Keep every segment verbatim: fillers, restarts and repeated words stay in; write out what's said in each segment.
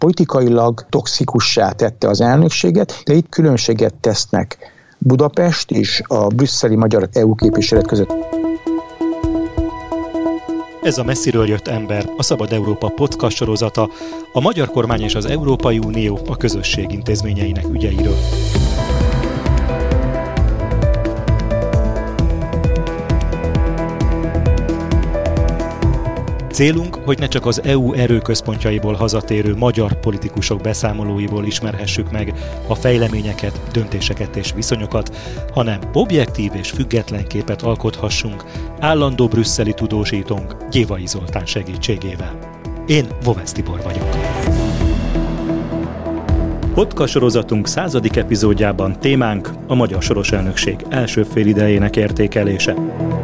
politikailag toxikussá tette az elnökséget, de itt különbséget tesznek Budapest és a brüsszeli magyar é u képviselet között. Ez a Messziről jött ember, a Szabad Európa podcast sorozata, a magyar kormány és az Európai Unió a közösség intézményeinek ügyeiről. Célunk, hogy ne csak az é u erőközpontjaiból hazatérő magyar politikusok beszámolóiból ismerhessük meg a fejleményeket, döntéseket és viszonyokat, hanem objektív és független képet alkothassunk állandó brüsszeli tudósítónk Gyévai Zoltán segítségével. Én Vovesz Tibor vagyok. Podcast sorozatunk századik epizódjában témánk a magyar soros elnökség első félidejének értékelése.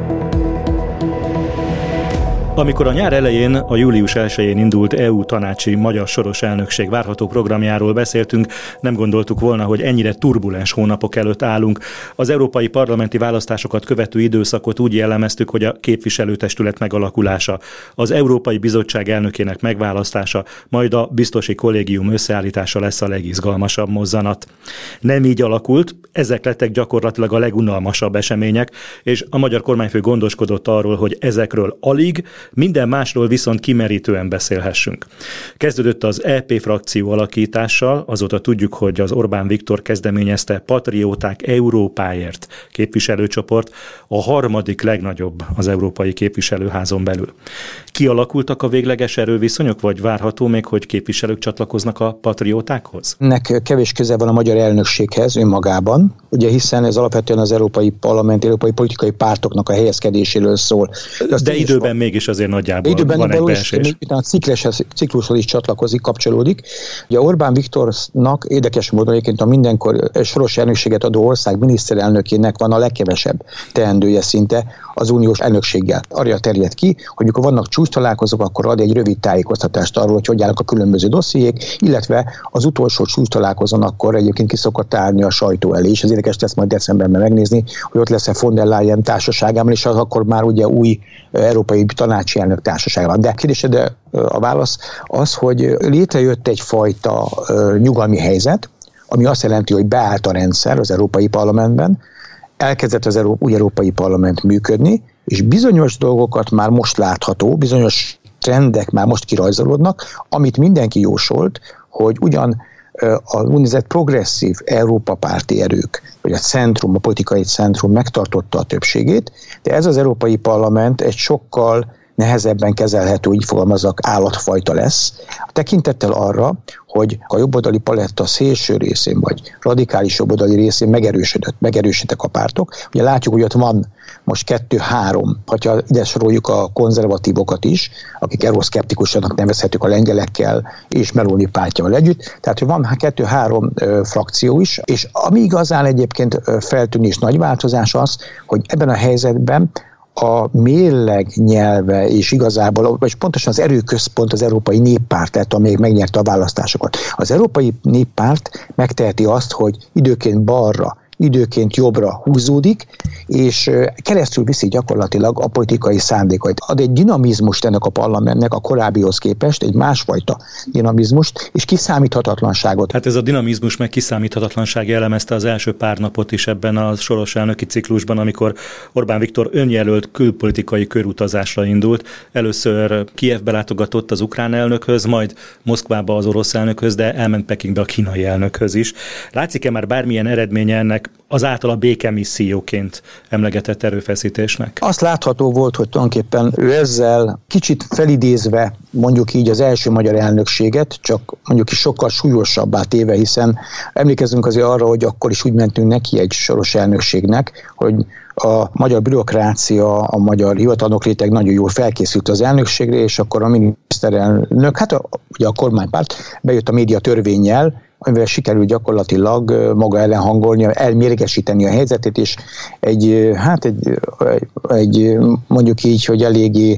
Amikor a nyár elején, a július elsején indult é u tanácsi magyar soros elnökség várható programjáról beszéltünk, nem gondoltuk volna, hogy ennyire turbulens hónapok előtt állunk. Az európai parlamenti választásokat követő időszakot úgy jellemeztük, hogy a képviselőtestület megalakulása, az Európai Bizottság elnökének megválasztása, majd a biztosi kollégium összeállítása lesz a legizgalmasabb mozzanat. Nem így alakult, ezek lettek gyakorlatilag a legunalmasabb események, és a magyar kormányfő gondoskodott arról, hogy ezekről alig, minden másról viszont kimerítően beszélhessünk. Kezdődött az é pé frakció alakítással, azóta tudjuk, hogy az Orbán Viktor kezdeményezte Patrióták Európáért képviselőcsoport, a harmadik legnagyobb az Európai Képviselőházon belül. Kialakultak a végleges erőviszonyok, vagy várható még, hogy képviselők csatlakoznak a patriótákhoz? Ennek kevés köze van a magyar elnökséghez önmagában, ugye hiszen ez alapvetően az Európai Parlament, európai politikai pártoknak a helyezkedéséről szól. Azt De időben van. Mégis azért nagyjából időben van egy beesés. A ciklushoz, ciklushoz is csatlakozik, kapcsolódik. Ugye Orbán Viktornak érdekes módon egyébként a mindenkor soros elnökséget adó ország miniszterelnökének van a legkevesebb teendője szinte az uniós elnökséggel. Arra terjed ki, hogy mikor vannak csúcs találkozók, akkor ad egy rövid tájékoztatást arról, hogy hogy állnak a különböző dossziék, illetve az utolsó csúcs találkozón akkor egyébként ki szokott állni a sajtó elé, és az érdekes lesz majd decemberben megnézni, hogy ott lesz a von der Leyen társaságában, és az akkor már ugye új európai tanácsi elnök társaságban. De kérdésed, de a válasz az, hogy létrejött egyfajta nyugalmi helyzet, ami azt jelenti, hogy beállt a rendszer az Európai Parlamentben, elkezdett az Euró- új Európai Parlament működni, és bizonyos dolgokat már most látható, bizonyos trendek már most kirajzolódnak, amit mindenki jósolt, hogy ugyan a úgynevezett progresszív Európa párti erők, vagy a centrum, a politikai centrum megtartotta a többségét, de ez az Európai Parlament egy sokkal nehezebben kezelhető, így fogalmazzak, állatfajta lesz. A tekintettel arra, hogy a jobboldali paletta szélső részén, vagy radikális jobboldali részén megerősödött, megerősödtek a pártok. Ugye látjuk, hogy ott van most kettő-három, ha ide soroljuk a konzervatívokat is, akik euroszkeptikusanak nevezhetők a lengyelekkel és Meloni pártjával együtt. Tehát, hogy van kettő-három ö, frakció is, és ami igazán egyébként feltűnő és nagy változás az, hogy ebben a helyzetben a mérleg nyelve és igazából, vagy pontosan az erőközpont az Európai Néppárt lett, amelyik megnyerte a választásokat. Az Európai Néppárt megteheti azt, hogy időként balra, időként jobbra húzódik, és keresztül viszi gyakorlatilag a politikai szándékait. Ad egy dinamizmust ennek a parlamentnek a korábbihoz képest, egy másfajta dinamizmust, és kiszámíthatatlanságot. Hát ez a dinamizmus meg kiszámíthatatlanság jellemezte az első pár napot is ebben a soros elnöki ciklusban, amikor Orbán Viktor önjelölt külpolitikai körutazásra indult. Először Kijevbe látogatott az ukrán elnökhöz, majd Moszkvába az orosz elnökhöz, de elment Pekingbe a kínai elnökhöz is. Látszik-e már bármilyen eredménye ennek az általa békemisszióként emlegetett erőfeszítésnek? Azt látható volt, hogy tulajdonképpen ő ezzel kicsit felidézve mondjuk így az első magyar elnökséget, csak mondjuk is sokkal súlyosabbá téve, hiszen emlékezzünk azért arra, hogy akkor is úgy mentünk neki egy soros elnökségnek, hogy a magyar bürokrácia, a magyar hivatalnok réteg nagyon jól felkészült az elnökségre, és akkor a miniszterelnök, hát a, ugye a kormánypárt bejött a média törvénnyel, amivel sikerült gyakorlatilag maga ellen hangolni, elmérgesíteni a helyzetét, és egy, hát egy, egy mondjuk így, hogy eléggé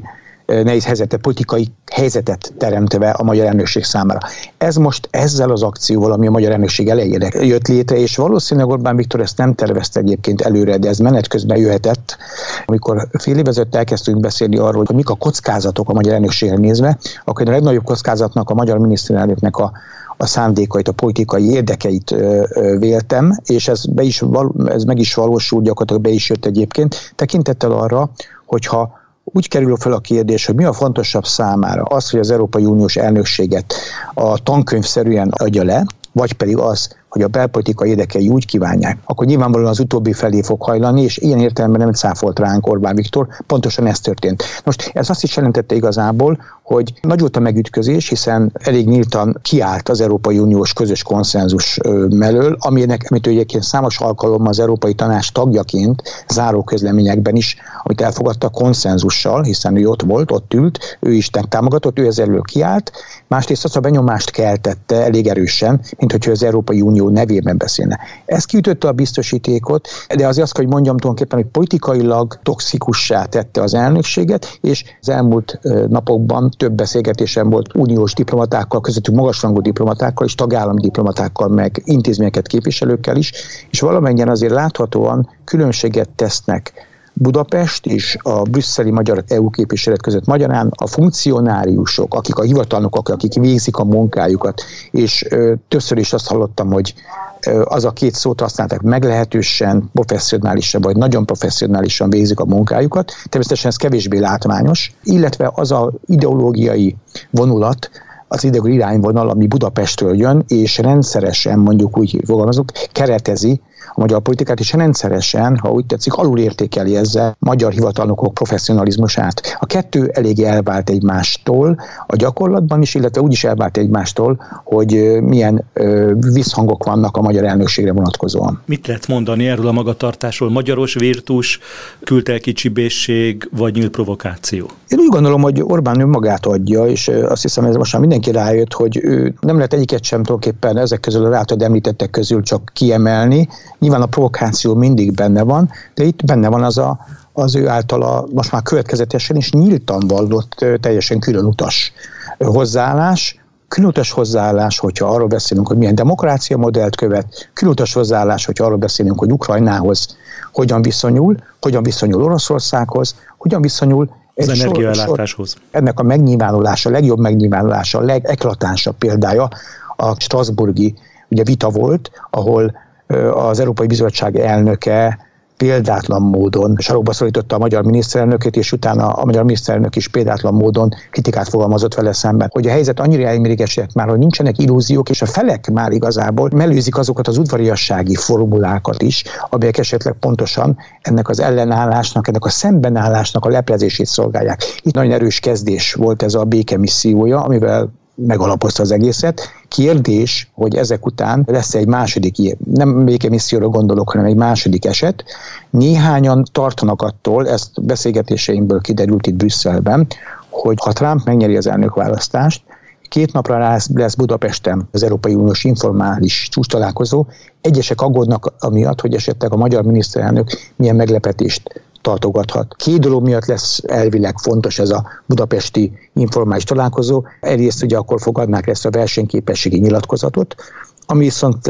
nehéz helyzetet, politikai helyzetet teremtve a magyar elnökség számára. Ez most ezzel az akcióval, ami a magyar elnökség elejére jött létre, és valószínűleg Orbán Viktor ezt nem tervezte egyébként előre, de ez menet közben jöhetett. Amikor fél év ezelőtt elkezdtünk beszélni arról, hogy mik a kockázatok a magyar elnökségre nézve, akkor a legnagyobb kockázatnak a magyar miniszterelnöknek a a szándékait, a politikai érdekeit ö, ö, véltem, és ez, be is, ez meg is valósul, gyakorlatilag be is jött egyébként, tekintettel arra, hogyha úgy kerül fel a kérdés, hogy mi a fontosabb számára, az, hogy az Európai Uniós elnökséget a tankönyvszerűen adja le, vagy pedig az, hogy a belpolitikai érdekei úgy kívánják, akkor nyilvánvalóan az utóbbi felé fog hajlani, és ilyen értelemben nem cáfolt ránk Orbán Viktor, pontosan ez történt. Most ez azt is jelentette igazából, hogy nagy volt a megütközés, hiszen elég nyíltan kiállt az Európai Uniós közös konszenzus mellől, aminek, amit egyébként számos alkalommal az Európai Tanács tagjaként záró közleményekben is, amit elfogadta konszenzussal, hiszen ő ott volt, ott ült, ő is támogatott, ő ezzel kiállt, másrészt azt a benyomást keltette elég erősen, mint hogyha az Európai Unió nevében beszélne. Ez kiütötte a biztosítékot, de azért azt, hogy mondjam tulajdonképpen, hogy politikailag toxikussá tette az elnökséget, és az elmúlt napokban több beszélgetésem volt uniós diplomatákkal, közöttük magasrangú diplomatákkal és tagállami diplomatákkal, meg intézményeket képviselőkkel is, és valamennyien azért láthatóan különbséget tesznek Budapest és a brüsszeli magyar é u képviselet között. Magyarán a funkcionáriusok, akik a hivatalnokok, akik végzik a munkájukat, és ö, többször is azt hallottam, hogy ö, az a két szót használták, meglehetősen professzionálisan, vagy nagyon professzionálisan végzik a munkájukat. Természetesen ez kevésbé látványos, illetve az a ideológiai vonulat, az ideológiai irányvonal, ami Budapestről jön, és rendszeresen, mondjuk úgy fogalmazok, keretezi a magyar politikát, és rendszeresen, ha úgy tetszik, alulértékeli ezzel magyar hivatalnokok professzionalizmusát. A kettő eléggé elvált egymástól a gyakorlatban is, illetve úgy is elvált egymástól, hogy milyen visszhangok vannak a magyar elnökségre vonatkozóan. Mit lehet mondani erről a magatartásról? Magyaros virtus, kültelkicsibészség vagy nyílt provokáció? Én úgy gondolom, hogy Orbán önmagát adja, és azt hiszem, ez most már mindenki rájött, hogy ő nem lehet egyiket sem tulajdonképpen ezek közül a rátad említettek közül csak kiemelni. Nyilván a provokáció mindig benne van, de itt benne van az a, az ő általa most már következetesen és nyíltan vallott teljesen különutas hozzáállás. Különutas hozzáállás, hogyha arról beszélünk, hogy milyen demokrácia modellt követ, különutas hozzáállás, hogyha arról beszélünk, hogy Ukrajnához hogyan viszonyul, hogyan viszonyul Oroszországhoz, hogyan viszonyul az energiaellátáshoz. Ennek a megnyilvánulása, a legjobb megnyilvánulása, a legeklatánsabb példája a strasbourgi ugye vita volt, ahol az Európai Bizottság elnöke példátlan módon sarokba szorította a magyar miniszterelnököt, és utána a magyar miniszterelnök is példátlan módon kritikát fogalmazott vele szemben. Hogy a helyzet annyira elmérgesett már, hogy nincsenek illúziók, és a felek már igazából mellőzik azokat az udvariassági formulákat is, amelyek esetleg pontosan ennek az ellenállásnak, ennek a szembenállásnak a leplezését szolgálják. Itt nagyon erős kezdés volt ez a békemissziója, amivel megalapozta az egészet. Kérdés, hogy ezek után lesz egy második ilyen, nem békemisszióra gondolok, hanem egy második eset. Néhányan tartanak attól, ezt beszélgetéseinkből kiderült itt Brüsszelben, hogy ha Trump megnyeri az elnökválasztást, két napra rá lesz Budapesten az Európai Uniós informális csúcstalálkozó. Egyesek aggódnak amiatt, hogy esetleg a magyar miniszterelnök milyen meglepetést tartogathat. Két dolog miatt lesz elvileg fontos ez a budapesti informális találkozó. Egyrészt ugye akkor fogadnák ezt a versenyképességi nyilatkozatot, ami viszont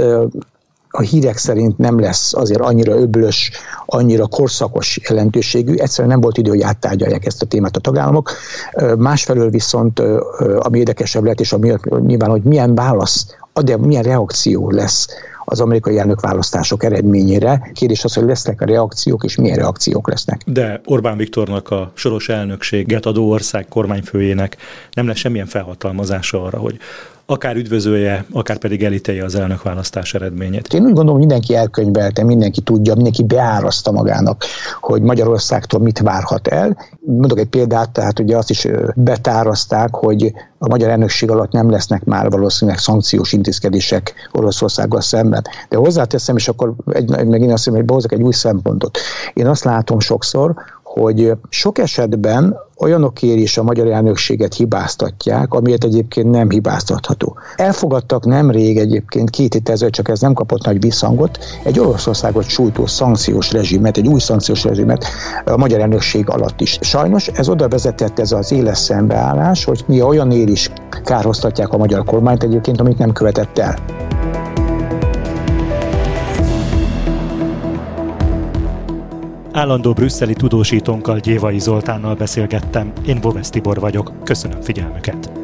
a hírek szerint nem lesz azért annyira öblös, annyira korszakos jelentőségű. Egyszerűen nem volt idő, hogy áttárgyalják ezt a témát a tagállamok. Másfelől viszont, ami érdekesebb lett, és ami nyilván, hogy milyen válasz, de milyen reakció lesz az amerikai elnökválasztások eredményére. Kérdés az, hogy lesznek a reakciók, és milyen reakciók lesznek. De Orbán Viktornak, a soros elnökséget adó ország kormányfőjének nem lesz semmilyen felhatalmazása arra, hogy akár üdvözölje, akár pedig elítélje az elnökválasztás eredményét. Én úgy gondolom, hogy mindenki elkönyvelte, mindenki tudja, mindenki beáraszta magának, hogy Magyarországtól mit várhat el. Mondok egy példát, tehát ugye azt is betáraszták, hogy a magyar elnökség alatt nem lesznek már valószínűleg szankciós intézkedések Oroszországgal szemben. De hozzáteszem, és akkor egy, megint azt mondom, hogy behozok egy új szempontot. Én azt látom sokszor, hogy sok esetben olyanokért is a magyar elnökséget hibáztatják, amiért egyébként nem hibáztatható. Elfogadtak nemrég egyébként két héttel ezelőtt, csak ez nem kapott nagy visszhangot, egy Oroszországot sújtó szankciós rezsimet, egy új szankciós rezsimet a magyar elnökség alatt is. Sajnos ez oda vezetett ez az éles szembeállás, hogy mi olyanért is kárhoztatják a magyar kormányt egyébként, amit nem követett el. Állandó brüsszeli tudósítónkkal, Gyévai Zoltánnal beszélgettem. Én Bovesz Tibor vagyok. Köszönöm figyelmüket.